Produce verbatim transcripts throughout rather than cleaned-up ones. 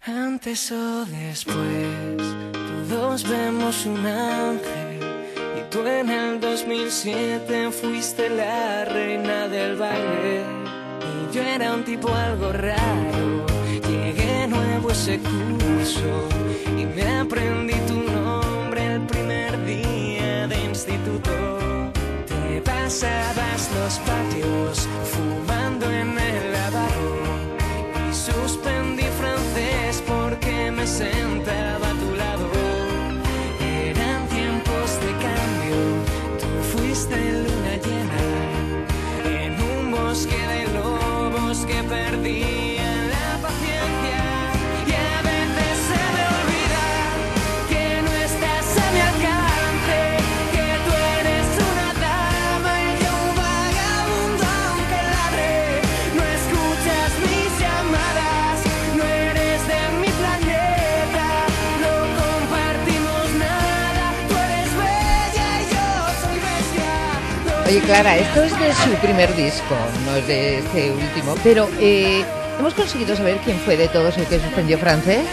Antes o después, todos vemos un ángel. Y tú en el dos mil siete fuiste la reina del baile. Y yo era un tipo algo raro. Llegué nuevo ese curso y me aprendí tu nombre el primer día de instituto. Te pasabas los patios fumando en el lavabo. Y suspendí francés porque me sentaba a tu lado. Eran tiempos de cambio, tú fuiste luna llena en un bosque de lobos que perdían la paciencia. Y a veces se me olvida que no estás a mi alcance, que tú eres una dama y yo un vagabundo aunque ladre. No escuchas mis llamadas, no eres de mi planeta, no compartimos nada. Tú eres bella y yo soy bestia. Oye, Clara, esto es de su primer disco, no es de este último, pero eh, ¿hemos conseguido saber quién fue de todos el que suspendió francés?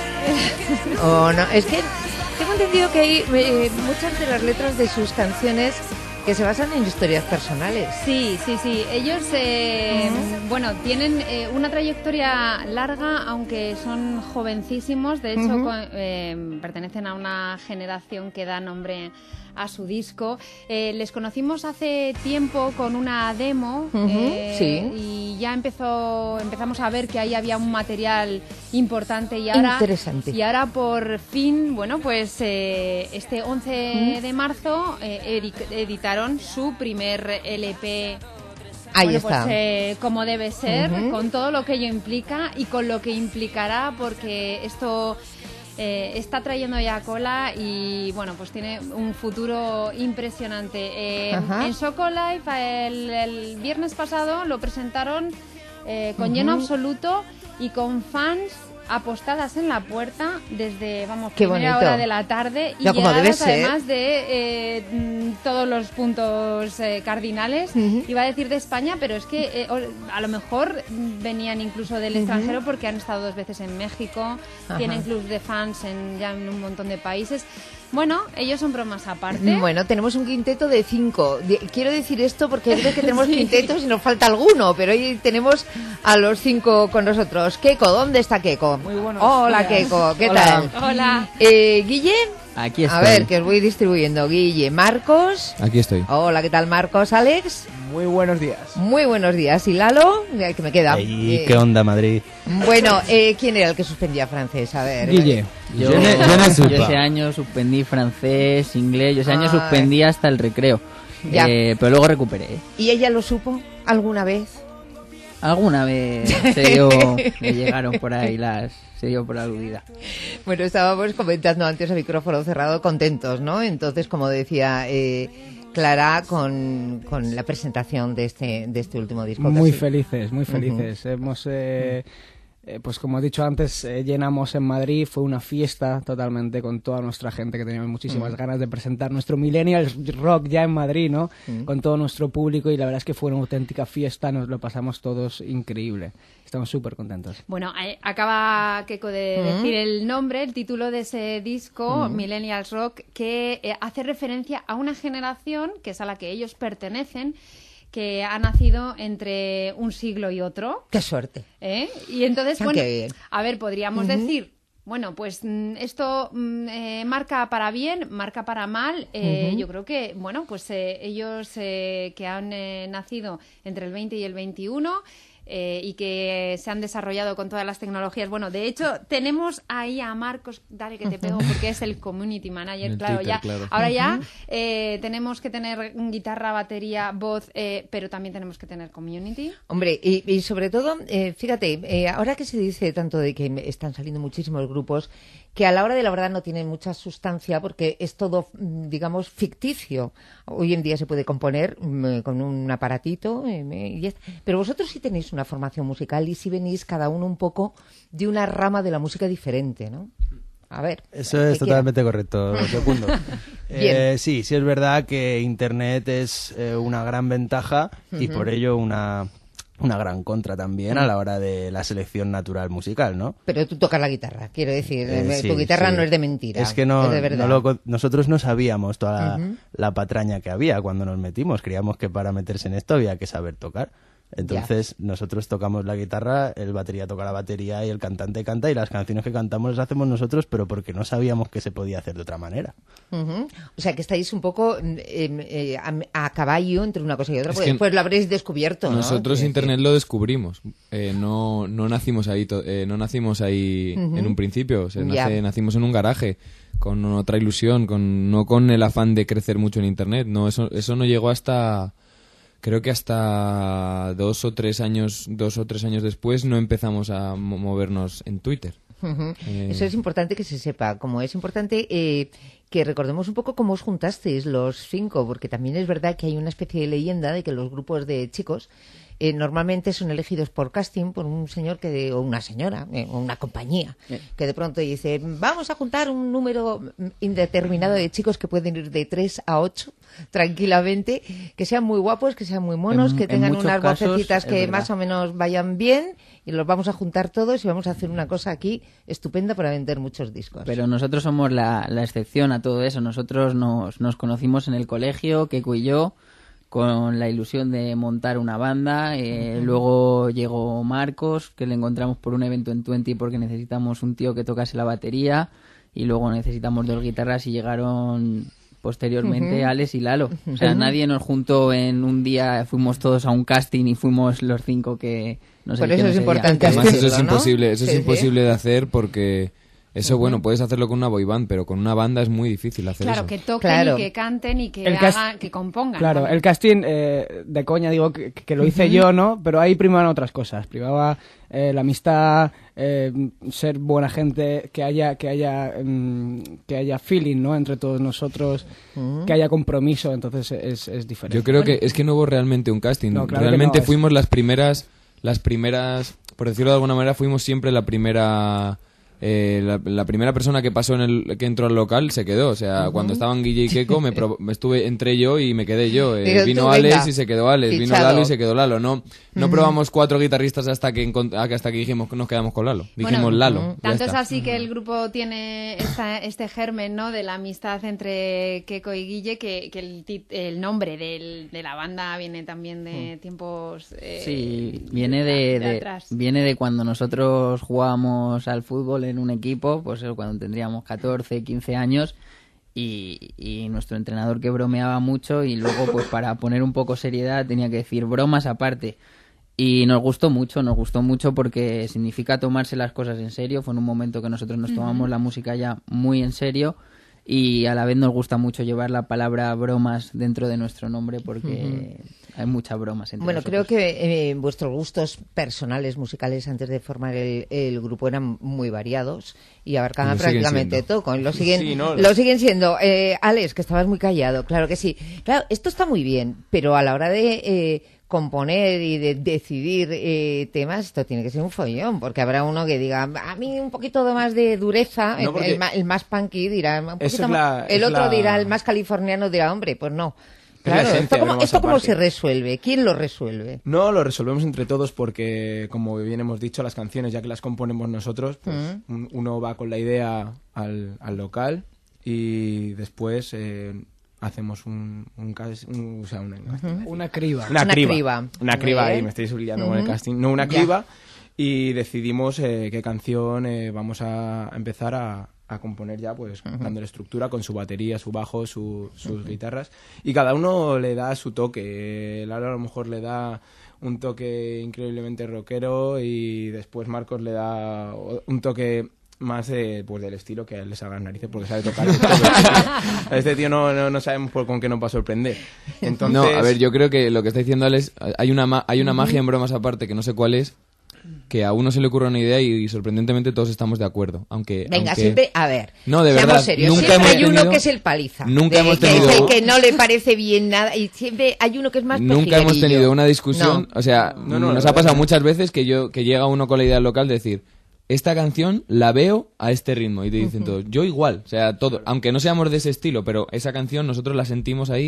¿O no? Es que tengo entendido que hay eh, muchas de las letras de sus canciones que se basan en historias personales. Sí, sí, sí. Ellos, eh, uh-huh. bueno, tienen eh, una trayectoria larga, aunque son jovencísimos. De hecho, uh-huh. con, eh, pertenecen a una generación que da nombre a su disco. Eh, les conocimos hace tiempo con una demo uh-huh. eh, sí. y ya empezó, empezamos a ver que ahí había un material importante y ahora, interesante. Y ahora por fin, bueno, pues eh, este once uh-huh. de marzo eh, editaron su primer L P. Ahí bueno, está. Pues, eh, como debe ser, uh-huh. con todo lo que ello implica y con lo que implicará, porque esto eh, está trayendo ya cola y bueno, pues tiene un futuro impresionante. Eh, en Soco Live el, el viernes pasado lo presentaron eh, con uh-huh. lleno absoluto y con fans apostadas en la puerta desde, vamos, Qué primera bonito. hora de la tarde y ya, como debe llegadas ser. además de eh, todos los puntos eh, cardinales, uh-huh. iba a decir de España, pero es que eh, a lo mejor venían incluso del uh-huh. extranjero porque han estado dos veces en México, Ajá. tienen clubs de fans en, ya en un montón de países. Bueno, ellos son bromas aparte. Bueno, tenemos un quinteto de cinco. Quiero decir esto porque hay veces que tenemos sí. quintetos y nos falta alguno, pero hoy tenemos a los cinco con nosotros. Keiko, ¿dónde está Keiko? Muy buenos Hola, días. Keiko, ¿qué Hola. tal? Hola. Eh, Guille. Aquí estoy. A ver, que os voy distribuyendo. Guille, Marcos. Aquí estoy. Hola, ¿qué tal, Marcos? Alex. Muy buenos días. Muy buenos días. ¿Y Lalo? Que me queda. Hey, eh, ¿Qué onda, Madrid? Bueno, eh, ¿quién era el que suspendía francés? A ver. Guille. Yo, yo, yo ese año suspendí francés, inglés, yo ese año ah, suspendí hasta el recreo. Eh, pero luego recuperé. ¿Y ella lo supo alguna vez? Alguna vez se dio, me llegaron por ahí las... se dio por aludida. Bueno, estábamos comentando antes a micrófono cerrado, contentos, ¿no? Entonces, como decía eh, Clara, con, con la presentación de este de este último disco. Muy casi. felices, muy felices. Uh-huh. Hemos, eh, eh, pues como he dicho antes, eh, llenamos en Madrid, fue una fiesta totalmente con toda nuestra gente, que teníamos muchísimas uh-huh. ganas de presentar nuestro Millennials Rock ya en Madrid, ¿no? Uh-huh. Con todo nuestro público, y la verdad es que fue una auténtica fiesta, nos lo pasamos todos increíble. Estamos súper contentos. Bueno, acaba Keiko de uh-huh. decir el nombre, el título de ese disco, uh-huh. Millennials Rock, que eh, hace referencia a una generación, que es a la que ellos pertenecen, que ha nacido entre un siglo y otro. ¡Qué suerte! ¿Eh? Y entonces, ah, bueno, a ver, podríamos uh-huh. decir... Bueno, pues esto eh, marca para bien, marca para mal. Eh, uh-huh. Yo creo que, bueno, pues eh, ellos eh, que han eh, nacido entre el veinte y el veintiuno eh, y que se han desarrollado con todas las tecnologías. Bueno, de hecho, tenemos ahí a Marcos, dale que te pego, porque es el community manager, el claro, Twitter, ya. Claro. Ahora ya eh, tenemos que tener guitarra, batería, voz, eh, pero también tenemos que tener community. Hombre, y, y sobre todo, eh, fíjate, eh, ahora que se dice tanto de que están saliendo muchísimos grupos, que a la hora de la verdad no tienen mucha sustancia porque es todo, digamos, ficticio. Hoy en día se puede componer mm, con un aparatito, eh, y ya está. Pero vosotros sí tenéis una formación musical y sí venís cada uno un poco de una rama de la música diferente, ¿no? A ver. Eso es totalmente quiera. correcto, segundo. eh, sí, sí es verdad que Internet es eh, una gran ventaja uh-huh. y por ello una... una gran contra también a la hora de la selección natural musical, ¿no? Pero tú tocas la guitarra, quiero decir, Eh, tu sí, guitarra sí. no es de mentira, Es que no, es de verdad. no lo- nosotros no sabíamos toda la, Ujú. la patraña que había cuando nos metimos. Creíamos que para meterse en esto había que saber tocar. Entonces nosotros tocamos la guitarra, el batería toca la batería y el cantante canta, y las canciones que cantamos las hacemos nosotros, pero porque no sabíamos que se podía hacer de otra manera. Ujú. O sea, que estáis un poco eh, eh, a, a caballo entre una cosa y otra, Es pues, que pues lo habréis descubierto, ¿no? Nosotros Quiero Internet decir. lo descubrimos. Eh, no, no nacimos ahí, to- eh, no nacimos ahí Ujú. en un principio. O sea, Ya. nace- nacimos en un garaje con otra ilusión, con no con el afán de crecer mucho en Internet. No, eso, eso no llegó hasta, creo que hasta dos o tres años, dos o tres años después no empezamos a mo- movernos en Twitter. Ujú. Eh, Eso es importante que se sepa, como es importante eh, que recordemos un poco cómo os juntasteis los cinco, porque también es verdad que hay una especie de leyenda de que los grupos de chicos eh, normalmente son elegidos por casting por un señor que de- o una señora eh, o una compañía Eh. que de pronto dice vamos a juntar un número indeterminado de chicos que pueden ir de tres a ocho tranquilamente, que sean muy guapos, que sean muy monos, En- que en tengan muchos unas casos vocecitas es que verdad. más o menos vayan bien, y los vamos a juntar todos y vamos a hacer una cosa aquí estupenda para vender muchos discos. Pero nosotros somos la, la excepción a todo eso. Nosotros nos, nos conocimos en el colegio, Keiko y yo, con la ilusión de montar una banda. Eh, luego llegó Marcos, que le encontramos por un evento en Twenty porque necesitamos un tío que tocase la batería. Y luego necesitamos dos guitarras y llegaron posteriormente Ujú. Alex y Lalo. O sea, Ujú. nadie nos juntó en un día, fuimos todos a un casting y fuimos los cinco que nos Por eligieron eso es ese día. importante Además, eso es decirlo, ¿no? imposible, eso Sí, es sí. imposible de hacer porque eso, bueno, puedes hacerlo con una boy band, pero con una banda es muy difícil hacer Claro, eso. que toquen Claro. y que canten y que El cas- hagan, que compongan. Claro, ¿no? el casting eh, de coña digo que, que lo hice yo, ¿no? Pero ahí primaban otras cosas. Primaba eh, la amistad, eh, ser buena gente, que haya que haya mm, que haya feeling, ¿no? Entre todos nosotros, que haya compromiso. Entonces es, es diferente. Yo creo que es que no hubo realmente un casting. No, claro que realmente no, es- fuimos las primeras, las primeras, por decirlo de alguna manera, fuimos siempre la primera, eh, la, la primera persona que pasó en el, que entró al local se quedó. O sea, cuando estaban Guille y Keiko, me, pro- me estuve entré yo y me quedé yo. Eh, Digo, vino tú, Alex venga, y se quedó Alex, vino fichado. Lalo y se quedó Lalo. No, no probamos cuatro guitarristas hasta que encont- hasta que dijimos que nos quedamos con Lalo. Dijimos Bueno, Lalo. ya Tanto es está. así que el grupo tiene esta- este germen, ¿no? De la amistad entre Keiko y Guille, que, que el, tit- el nombre del- de la banda viene también de tiempos. eh, Sí, viene de, de- atrás. viene de cuando nosotros jugábamos al fútbol en un equipo, pues eso, cuando tendríamos catorce, quince años, y, y nuestro entrenador que bromeaba mucho, y luego pues para poner un poco seriedad tenía que decir bromas aparte. Y nos gustó mucho, nos gustó mucho porque significa tomarse las cosas en serio. Fue en un momento que nosotros nos tomamos la música ya muy en serio, y a la vez nos gusta mucho llevar la palabra bromas dentro de nuestro nombre porque hay muchas bromas entre Bueno, creo nosotros. que eh, vuestros gustos personales, musicales, antes de formar el, el grupo eran muy variados y abarcaban Y lo siguen prácticamente siendo. todo. Y lo siguen, Sí, ¿no? lo siguen siendo. Eh, Alex, que estabas muy callado, claro que sí. Claro, esto está muy bien, pero a la hora de eh, componer y de decidir eh, temas, esto tiene que ser un follón, porque habrá uno que diga, a mí un poquito de más de dureza, No, el- porque- el, ma- el más punky dirá, un poquito Eso es más- la- el es otro la- dirá, el más californiano dirá, hombre, pues no. la Claro, esencia ¿esto de cómo, bromas esto cómo aparte. se resuelve? ¿Quién lo resuelve? No, lo resolvemos entre todos porque, como bien hemos dicho, las canciones, ya que las componemos nosotros, pues Mm. un- uno va con la idea al, al local y después eh, hacemos un, un, cas- un- o sea, un- Una criba. una Una criba. criba. Una Muy criba ahí, bien. me estoy liando con el Ujú. casting. No, una Ya. criba. Y decidimos eh, qué canción eh, vamos a empezar a, a componer ya, pues dándole estructura con su batería, su bajo, su- sus guitarras. Y cada uno le da su toque. Lalo a lo mejor le da un toque increíblemente rockero y después Marcos le da o- un toque más de, pues, del estilo que a él le salga las narices porque sabe tocar. A este tío no, no, no sabemos por con qué nos va a sorprender. Entonces, No, a ver, yo creo que lo que está diciendo Alex, hay una, ma- hay una magia en bromas aparte que no sé cuál es, que a uno se le ocurre una idea y, y sorprendentemente todos estamos de acuerdo. Aunque, Venga, aunque- siempre, a ver. No, de seamos verdad, serios. nunca Siempre hemos hay uno tenido- que es el paliza. nunca de- hemos que, tenido- que- que no le parece bien nada. Y siempre hay uno que es más Nunca hemos pejiguerillo. tenido una discusión, No. o sea, No, no, nos la ha pasado verdad. muchas veces que yo que llega uno con la idea local de decir, esta canción la veo a este ritmo y te dicen todos, yo igual, o sea, todo, aunque no seamos de ese estilo, pero esa canción nosotros la sentimos ahí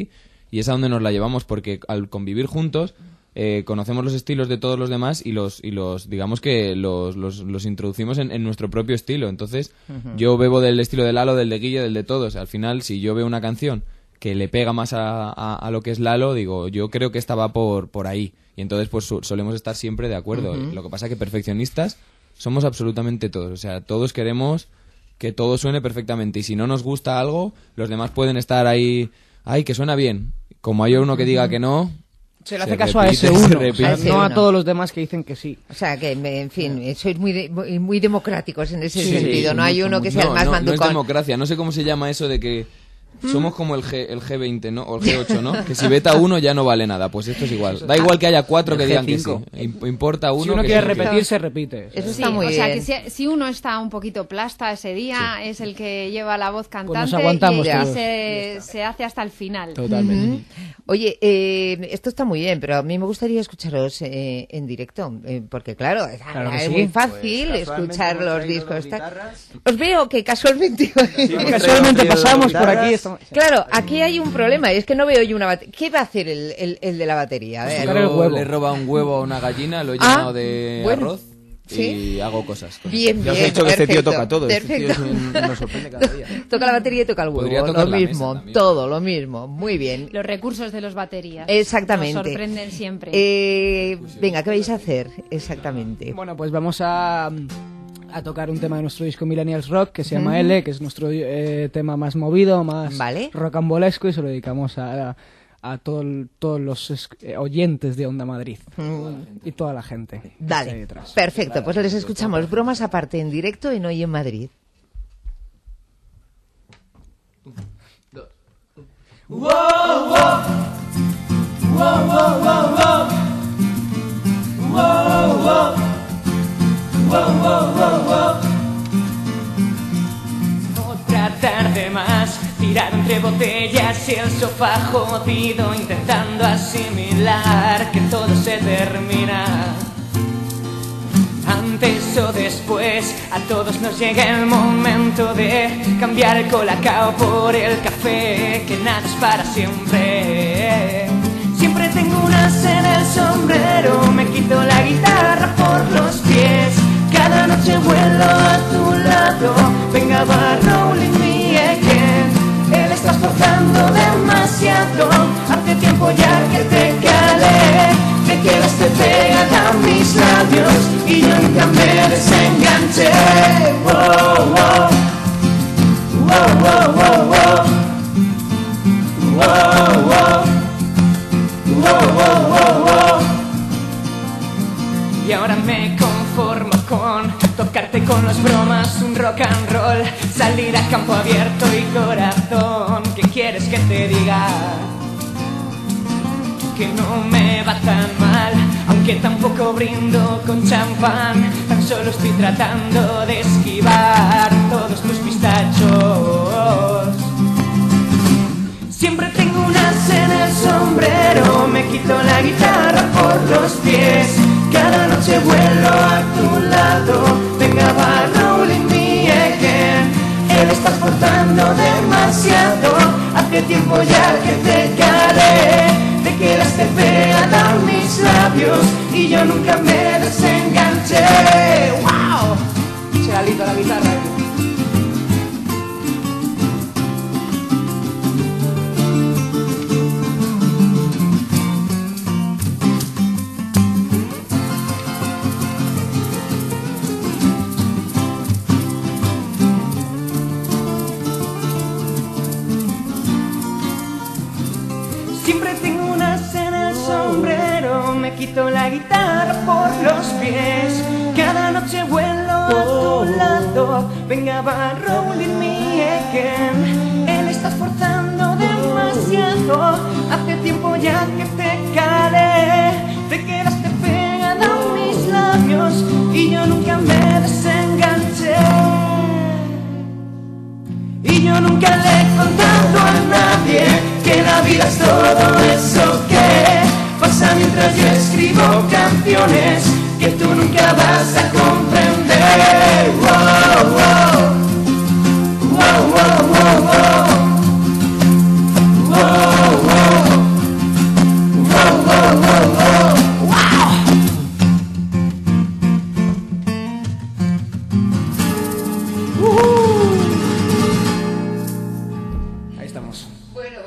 y es a donde nos la llevamos, porque al convivir juntos eh, conocemos los estilos de todos los demás y los, y los digamos que los, los, los introducimos en, en nuestro propio estilo. Entonces, uh-huh. yo bebo del estilo de Lalo, del de Guille, del de todos. Al final, si yo veo una canción que le pega más a, a, a lo que es Lalo, digo, yo creo que esta va por, por ahí. Y entonces, pues su, solemos estar siempre de acuerdo. Uh-huh. Lo que pasa es que perfeccionistas somos absolutamente todos. O sea, todos queremos que todo suene perfectamente. Y si no nos gusta algo, los demás pueden estar ahí, ay, que suena bien. Como hay uno que diga que no... Se le hace se caso repite, a ese uno, o sea, no a todos los demás que dicen que sí. O sea, que, en fin, sois muy de, muy democráticos en ese sí, sentido. No hay uno que sea no, el más no, manducón. No es democracia, no sé cómo se llama eso de que somos como el, G, el G veinte, ¿no? O el G ocho, ¿no? Que si veta uno ya no vale nada. Pues esto es igual. Da igual que haya cuatro que digan que sí. Importa uno. Si uno que quiere repetir, que... se repite. Eso sí, está muy o bien. sea, que si, si uno está un poquito plasta ese día, sí. es el que lleva la voz cantante pues nos aguantamos y, todos. y se, se hace hasta el final. Totalmente. Uh-huh. Oye, eh, esto está muy bien, pero a mí me gustaría escucharos eh, en directo, eh, porque claro, claro es sí. muy fácil pues, escuchar los discos. Os veo que casualmente... Sí, casualmente pasamos por aquí. Estamos... Claro, aquí hay un problema, es que no veo yo una batería. ¿Qué va a hacer el, el, el de la batería? A ver. Yo el huevo. le roba un huevo a una gallina, lo he llenado ah, de bueno. arroz. ¿Sí? Y hago cosas. Bien, ya bien. os he dicho que perfecto, este tío toca todo. Perfecto. Este tío nos sorprende cada día. Toca la batería y toca el Podría huevo. tocar Lo la mismo, mesa todo lo mismo. Muy bien. Los recursos de los baterías. Exactamente. Nos sorprenden siempre. Eh, venga, ¿qué vais a hacer exactamente? Bueno, pues vamos a, a tocar un tema de nuestro disco Millennials Rock que se llama mm. L, que es nuestro eh, tema más movido, más ¿Vale? rocambolesco, y se lo dedicamos a... a a todo, todos los eh, oyentes de Onda Madrid mm. y toda la gente. Dale, perfecto, pues les escuchamos. Bromas aparte en directo en Hoy en Madrid. Dos. Wow, wow. Wow, wow, wow, wow. Wow, wow. Wow, wow, wow, wow. Otra tarde más, tirado entre botellas y el sofá jodido, intentando asimilar que todo se termina. Antes o después, a todos nos llega el momento de cambiar el colacao por el café, que nada es para siempre. Siempre tengo una sed en el sombrero, me quito la guitarra por los pies. Cada noche vuelo a tu lado, venga va rolling me again. Él está esforzando demasiado, hace tiempo ya que te calé. Te quedaste pegada a mis labios y yo nunca me desenganché. Wow, wow, wow, wow, wow, wow. Wow, wow, wow, wow, wow, wow. Y ahora me conformo con tocarte con los bromas, un rock and roll, salir a campo abierto y corazón. ¿Qué quieres que te diga? Que no me va tan mal, aunque tampoco brindo con champán. Tan solo estoy tratando de esquivar todos tus pistachos. Siempre tengo una sed en el sombrero, me quito la guitarra por los pies. Cada noche vuelo a tu lado, venga va rolling me again. Él está esforzando demasiado, hace tiempo ya que te calé. Te quedaste pegada a mis labios y yo nunca me desenganché. ¡Wow! Se la lindo la guitarra. Siempre tengo una sed en el sombrero, me quito la guitarra por los pies. Cada noche vuelo a tu lado, venga va rolling me again. Él está esforzando demasiado, hace tiempo ya que te calé. Te quedaste pegada a mis labios y yo nunca me desenganché. Y yo nunca le he contado a nadie que la vida es todo eso que pasa mientras yo escribo canciones que tú nunca vas a comprender. Wow, wow, wow, wow, wow, wow, wow, wow.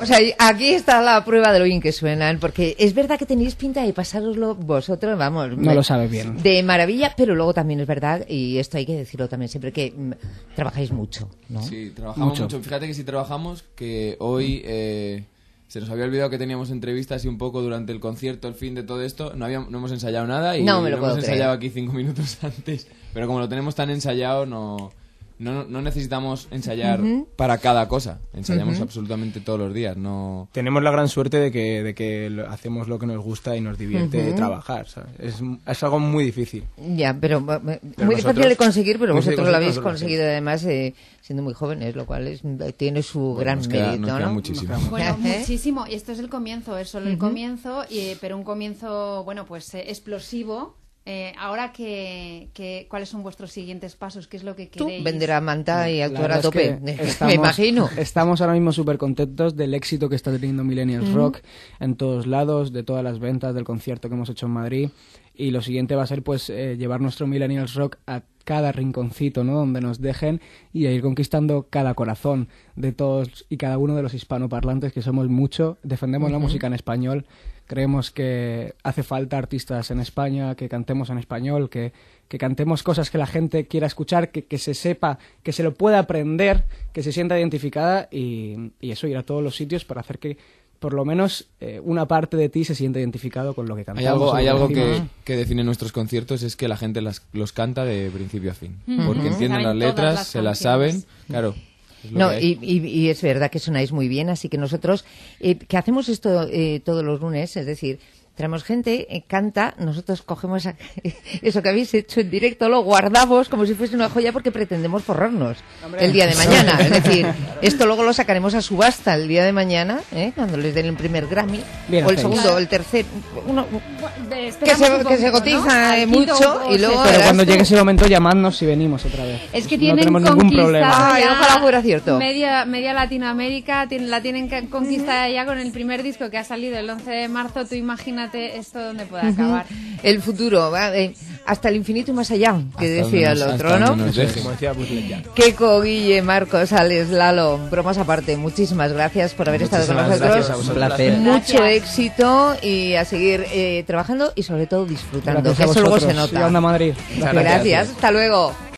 O sea, aquí está la prueba de lo bien que suenan, porque es verdad que tenéis pinta de pasároslo vosotros, vamos. No me, lo sabes bien. De maravilla, pero luego también es verdad, y esto hay que decirlo también siempre, que mm, trabajáis mucho, ¿no? Sí, trabajamos Mucho. mucho. Fíjate que si trabajamos, que hoy eh, se nos había olvidado que teníamos entrevistas y un poco durante el concierto, el fin de todo esto, no, habíamos, no hemos ensayado nada y No me lo hemos puedo ensayado creer. aquí cinco minutos antes. Pero como lo tenemos tan ensayado, no... No, no necesitamos ensayar Ujú. para cada cosa. Ensayamos Ujú. absolutamente todos los días. No. Tenemos la gran suerte de que, de que lo- hacemos lo que nos gusta y nos divierte Ujú. trabajar, ¿sabes? Es, es algo muy difícil. Ya, pero, eh, muy nosotros- difícil de conseguir, pero muy vosotros difícil lo habéis nosotros, conseguido además eh, siendo muy jóvenes, lo cual es, tiene su gran nos queda- mérito, nos queda ¿no? muchísimo. Bueno, ¿Eh? muchísimo. Y esto es el comienzo, es solo el Ujú. comienzo, y, pero un comienzo, bueno, pues eh, explosivo. Eh, ahora, que, que, ¿cuáles son vuestros siguientes pasos? ¿Qué es lo que Tú queréis? vender a manta y La actuar verdad a es tope, que me estamos- imagino. Estamos ahora mismo súper contentos del éxito que está teniendo Millennials Ujú. Rock en todos lados, de todas las ventas, del concierto que hemos hecho en Madrid. Y lo siguiente va a ser pues eh, llevar nuestro Millennials Rock a cada rinconcito, ¿no? Donde nos dejen, y a ir conquistando cada corazón de todos y cada uno de los hispanoparlantes, que somos mucho. Defendemos la Ujú. música en español. Creemos que hace falta artistas en España, que cantemos en español, que, que cantemos cosas que la gente quiera escuchar, que, que se sepa, que se lo pueda aprender, que se sienta identificada, y, y eso, ir a todos los sitios para hacer que por lo menos eh, una parte de ti se sienta identificado con lo que cantamos. Hay algo, o hay lo algo decimos. que, que define nuestros conciertos, es que la gente las, los canta de principio a fin. Ujú. Porque entienden Saben las todas letras, las se las canciones. saben. Claro. es lo No, que hay. y, y- y es verdad que sonáis muy bien, así que nosotros, eh, que hacemos esto eh, todos los lunes, es decir, traemos gente, eh, canta, nosotros cogemos a- eso que habéis hecho en directo, lo guardamos como si fuese una joya porque pretendemos forrarnos el día de mañana. Es decir, esto luego lo sacaremos a subasta el día de mañana, ¿eh? Cuando les den el primer Grammy, Bien o el hacéis. segundo, Claro. o el tercer, uno, Bueno, que esperamos se, un que se poquito, cotiza ¿no? eh, Al quinto mucho o y luego... sexto. Pero verás cuando tú. llegue ese momento, llamadnos y venimos otra vez. Es que No tienen tenemos ningún conquistada problema. Ay, ya ojalá fuera cierto. Media, media Latinoamérica tiene- la tienen que- conquistada ya con el primer disco que ha salido el once de marzo. Tú imagínate esto donde puede acabar. El futuro, va, eh, hasta el infinito y más allá, que Hasta decía donde el nos- otro, hasta ¿no? donde nos dejen. Como decía Buzz Lightyear. Keiko, Guille, Marcos, Alex, Lalo, bromas aparte, muchísimas gracias por haber estado con Muchísimas nosotros. gracias a Un vosotros. placer. Mucho Gracias. éxito y a seguir eh, trabajando y sobre todo disfrutando, Gracias que a eso luego vosotros. se nota. Y Onda Madrid. Gracias, hasta luego.